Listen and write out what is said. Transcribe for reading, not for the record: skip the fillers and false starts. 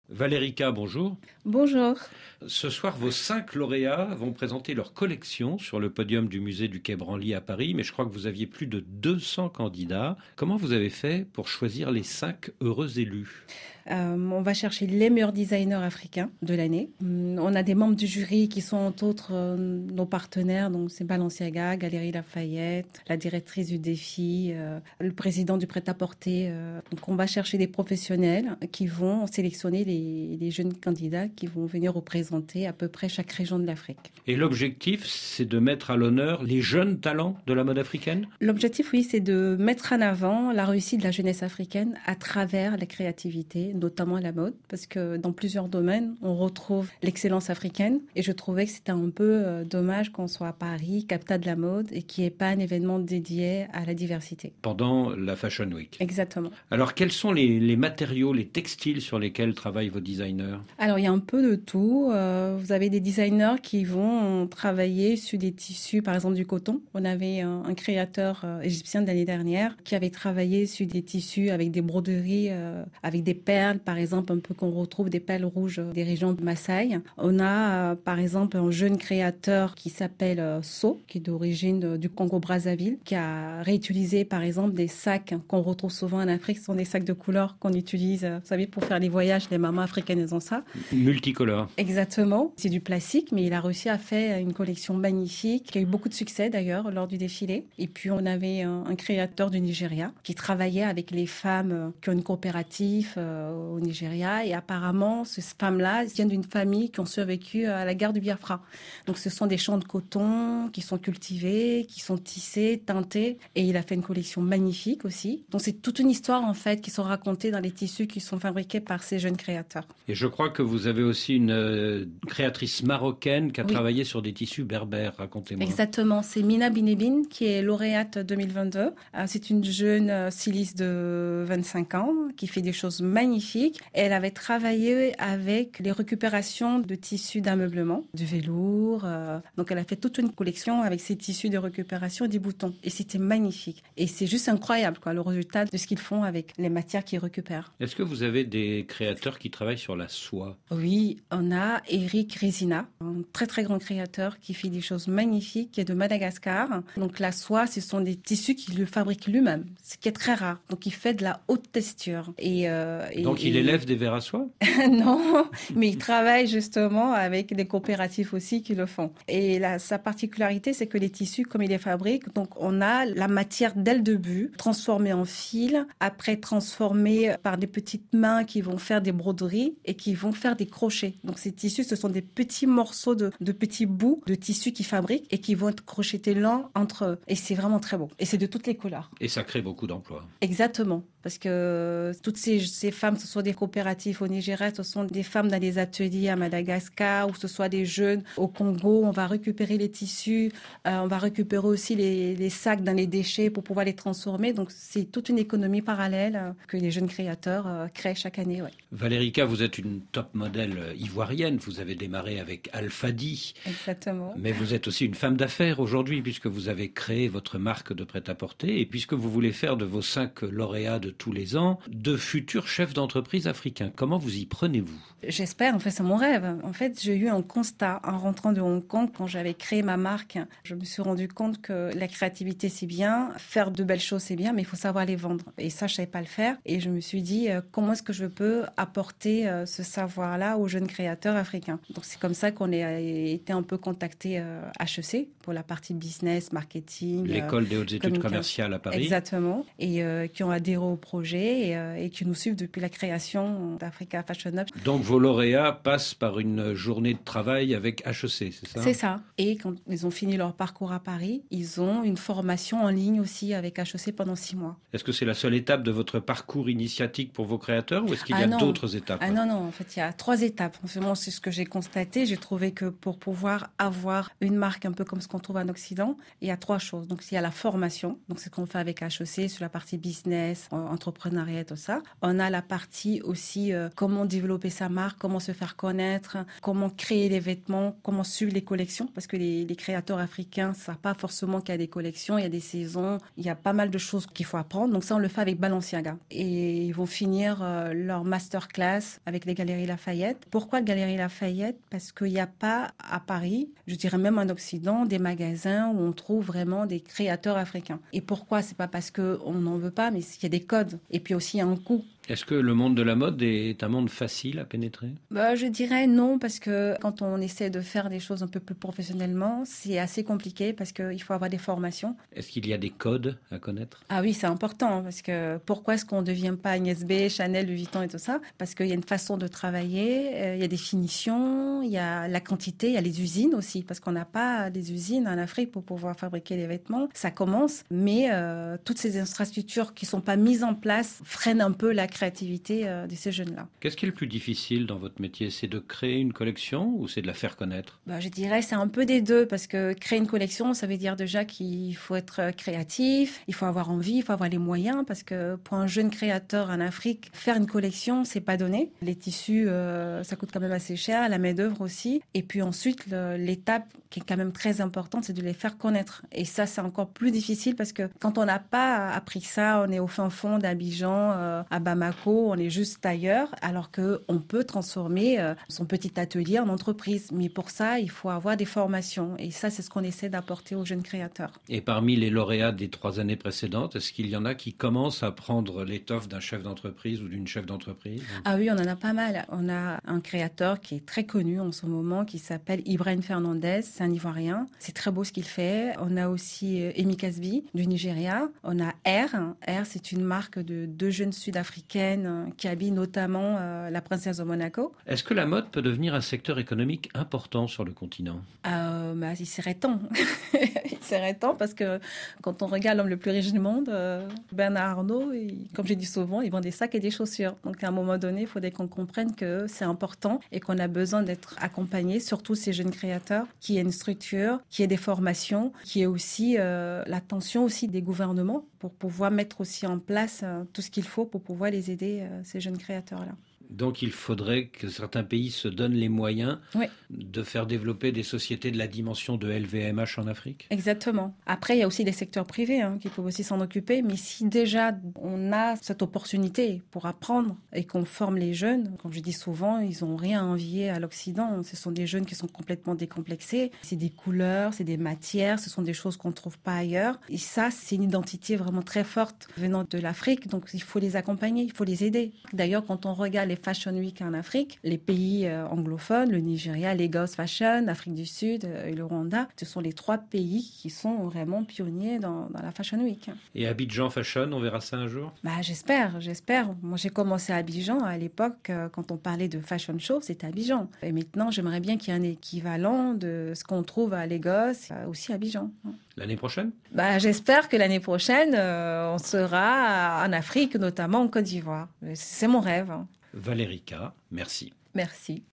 Valerica, bonjour. Bonjour. Ce soir, vos 5 lauréats vont présenter leur collection sur le podium du musée du Quai Branly à Paris, mais je crois que vous aviez plus de 200 candidats. Comment vous avez fait pour choisir les 5 heureux élus ? On va chercher les meilleurs designers africains de l'année. On a des membres du jury qui sont entre autres nos partenaires, donc c'est Balenciaga, Galeries Lafayette, la directrice du défi, le président du prêt-à-porter. Donc on va chercher des professionnels qui vont sélectionner les jeunes candidats qui vont venir représenter à peu près chaque région de l'Afrique. Et l'objectif, c'est de mettre à l'honneur les jeunes talents de la mode africaine ? L'objectif, oui, c'est de mettre en avant la réussite de la jeunesse africaine à travers la créativité, notamment la mode, parce que dans plusieurs domaines, on retrouve l'excellence africaine. Et je trouvais que c'était un peu dommage qu'on soit à Paris, capitale de la mode, et qu'il n'y ait pas un événement dédié à la diversité. Pendant la Fashion Week. Exactement. Alors, quels sont les matériaux, les textiles sur lesquels travaillent vos designers ? Alors, il y a un peu de tout. Vous avez des designers qui vont travailler sur des tissus, par exemple du coton. On avait un créateur égyptien de l'année dernière qui avait travaillé sur des tissus avec des broderies, avec des perles, par exemple, un peu qu'on retrouve des perles rouges des régions de Maasai. On a, par exemple, un jeune créateur qui s'appelle So, qui est d'origine du Congo-Brazzaville, qui a réutilisé, par exemple, des sacs qu'on retrouve souvent en Afrique. Ce sont des sacs de couleur qu'on utilise, vous savez, pour faire les voyages. Les mamans africaines, elles ont ça. Multicolore. Exactement. C'est du plastique, mais il a réussi à faire une collection magnifique, qui a eu beaucoup de succès d'ailleurs lors du défilé. Et puis, on avait un créateur du Nigeria qui travaillait avec les femmes qui ont une coopérative au Nigeria. Et apparemment, ces femmes-là viennent d'une famille qui ont survécu à la guerre du Biafra. Donc, ce sont des champs de coton qui sont cultivés, qui sont tissés, teintés. Et il a fait une collection magnifique aussi. Donc, c'est toute une histoire, en fait, qui sont racontées dans les tissus qui sont fabriqués par ces jeunes créateurs. Et je crois que vous avez aussi une créatrice marocaine qui a travaillé sur des tissus berbères. Racontez-moi. Exactement. C'est Mina Binebine, qui est lauréate 2022. C'est une jeune styliste de 25 ans qui fait des choses magnifiques. Elle avait travaillé avec les récupérations de tissus d'ameublement, du velours. Donc, elle a fait toute une collection avec ces tissus de récupération et des boutons. Et c'était magnifique. Et c'est juste incroyable, quoi, le résultat de ce qu'ils font avec les matières qu'ils récupèrent. Est-ce que vous avez des créateurs qui travaillent sur la soie ? Oui, on a Eric Resina, un très très grand créateur qui fait des choses magnifiques, qui est de Madagascar. Donc la soie, ce sont des tissus qu'il le fabrique lui-même, ce qui est très rare. Donc il fait de la haute texture. Donc il élève des vers à soie ? Non, mais il travaille justement avec des coopératives aussi qui le font. Et sa particularité, c'est que les tissus, comme il les fabrique, donc on a la matière dès le début, transformée en fil, après transformée par des petites mains qui vont faire des broderies et qui vont faire des crochets. Donc ces tissus, ce sont des petits morceaux de petits bouts de tissus qu'ils fabriquent et qui vont être crochetés lents entre eux. Et c'est vraiment très beau. Et c'est de toutes les couleurs. Et ça crée beaucoup d'emplois. Exactement. Parce que toutes ces femmes, ce sont des coopératives au Nigeria, ce sont des femmes dans des ateliers à Madagascar, ou ce soit des jeunes au Congo. On va récupérer les tissus, on va récupérer aussi les sacs dans les déchets pour pouvoir les transformer. Donc c'est toute une économie parallèle que les jeunes créateurs créent chaque année. Ouais. Valerica, vous êtes une top modèle ivoirienne. Vous avez démarré avec Alphadi. Exactement. Mais vous êtes aussi une femme d'affaires aujourd'hui, puisque vous avez créé votre marque de prêt-à-porter et puisque vous voulez faire de vos 5 lauréats de tous les ans de futurs chefs d'entreprise africains. Comment vous y prenez-vous ? J'espère, en fait, c'est mon rêve. En fait, j'ai eu un constat en rentrant de Hong Kong quand j'avais créé ma marque. Je me suis rendu compte que la créativité, c'est bien, faire de belles choses, c'est bien, mais il faut savoir les vendre. Et ça, je savais pas le faire. Et je me suis dit, comment est-ce que je peux apporter ce savoir-là aux jeunes créateurs africains ? Donc, c'est comme ça qu'on a été un peu contacté HEC pour la partie business, marketing. L'école des hautes études commerciales à Paris. Exactement. Et qui ont adhéré au projet et qui nous suivent depuis la création d'Africa Fashion Hub. Donc vos lauréats passent par une journée de travail avec HEC, c'est ça ? C'est ça. Et quand ils ont fini leur parcours à Paris, ils ont une formation en ligne aussi avec HEC pendant 6 mois. Est-ce que c'est la seule étape de votre parcours initiatique pour vos créateurs ou est-ce qu'il y a d'autres étapes ? Non, en fait, il y a 3 étapes. Vraiment, c'est ce que j'ai constaté. J'ai trouvé que pour pouvoir avoir une marque un peu comme ce qu'on trouve en Occident, il y a 3 choses. Donc, il y a la formation. Donc, c'est ce qu'on fait avec HEC sur la partie business, entrepreneuriat, tout ça. On a la partie partie aussi comment développer sa marque, comment se faire connaître, comment créer les vêtements, comment suivre les collections, parce que les créateurs africains, ça n'a pas forcément qu'il y a des collections, il y a des saisons, il y a pas mal de choses qu'il faut apprendre. Donc ça, on le fait avec Balenciaga. Et ils vont finir leur masterclass avec les Galeries Lafayette. Pourquoi Galeries Lafayette? Parce qu'il n'y a pas à Paris, je dirais même en Occident, des magasins où on trouve vraiment des créateurs africains. Et pourquoi? C'est pas parce qu'on n'en veut pas, mais il y a des codes. Et puis aussi, il y a un coût. Est-ce que le monde de la mode est un monde facile à pénétrer? Je dirais non, parce que quand on essaie de faire des choses un peu plus professionnellement, c'est assez compliqué parce qu'il faut avoir des formations. Est-ce qu'il y a des codes à connaître? Ah oui, c'est important, parce que pourquoi est-ce qu'on ne devient pas Agnès B, Chanel, Louis Vuitton et tout ça? Parce qu'il y a une façon de travailler, il y a des finitions, il y a la quantité, il y a les usines aussi, parce qu'on n'a pas des usines en Afrique pour pouvoir fabriquer les vêtements. Ça commence, mais toutes ces infrastructures qui ne sont pas mises en place freinent un peu la créativité de ces jeunes-là. Qu'est-ce qui est le plus difficile dans votre métier? C'est de créer une collection ou c'est de la faire connaître? Je dirais c'est un peu des deux, parce que créer une collection, ça veut dire déjà qu'il faut être créatif, il faut avoir envie, il faut avoir les moyens, parce que pour un jeune créateur en Afrique, faire une collection, c'est pas donné. Les tissus, ça coûte quand même assez cher, la main-d'œuvre aussi. Et puis ensuite, l'étape qui est quand même très importante, c'est de les faire connaître. Et ça, c'est encore plus difficile parce que quand on n'a pas appris ça, on est au fin fond d'Abidjan, à Bamako, on est juste ailleurs, alors qu'on peut transformer son petit atelier en entreprise. Mais pour ça, il faut avoir des formations. Et ça, c'est ce qu'on essaie d'apporter aux jeunes créateurs. Et parmi les lauréats des 3 années précédentes, est-ce qu'il y en a qui commencent à prendre l'étoffe d'un chef d'entreprise ou d'une chef d'entreprise? Ah oui, on en a pas mal. On a un créateur qui est très connu en ce moment, qui s'appelle Ibrahim Fernandez, c'est un Ivoirien. C'est très beau ce qu'il fait. On a aussi Emi Kasbi du Nigeria. On a R. R, c'est une marque de 2 jeunes sud-africaines qui habillent notamment la princesse de Monaco. Est-ce que la mode peut devenir un secteur économique important sur le continent? Il serait temps. Il serait temps parce que quand on regarde l'homme le plus riche du monde, Bernard Arnault, comme j'ai dit souvent, il vend des sacs et des chaussures. Donc à un moment donné, il faudrait qu'on comprenne que c'est important et qu'on a besoin d'être accompagné, surtout ces jeunes créateurs, qui aient une structure, qui aient des formations, qui aient aussi l'attention aussi des gouvernements pour pouvoir mettre aussi en place tout ce qu'il faut pour pouvoir les aider, ces jeunes créateurs-là. Donc il faudrait que certains pays se donnent les moyens de faire développer des sociétés de la dimension de LVMH en Afrique? Exactement. Après, il y a aussi les secteurs privés qui peuvent aussi s'en occuper. Mais si déjà on a cette opportunité pour apprendre et qu'on forme les jeunes, comme je dis souvent, ils n'ont rien à envier à l'Occident. Ce sont des jeunes qui sont complètement décomplexés. C'est des couleurs, c'est des matières, ce sont des choses qu'on ne trouve pas ailleurs. Et ça, c'est une identité vraiment très forte venant de l'Afrique. Donc il faut les accompagner, il faut les aider. D'ailleurs, quand on regarde les Fashion Week en Afrique, les pays anglophones, le Nigeria, Lagos Fashion, l'Afrique du Sud et le Rwanda, ce sont les 3 pays qui sont vraiment pionniers dans la Fashion Week. Et Abidjan Fashion, on verra ça un jour? J'espère. Moi, j'ai commencé à Abidjan. À l'époque, quand on parlait de Fashion Show, c'était Abidjan. Et maintenant, j'aimerais bien qu'il y ait un équivalent de ce qu'on trouve à Lagos, aussi à Abidjan. L'année prochaine? J'espère que l'année prochaine, on sera en Afrique, notamment en Côte d'Ivoire. C'est mon rêve. Valerica, merci. Merci.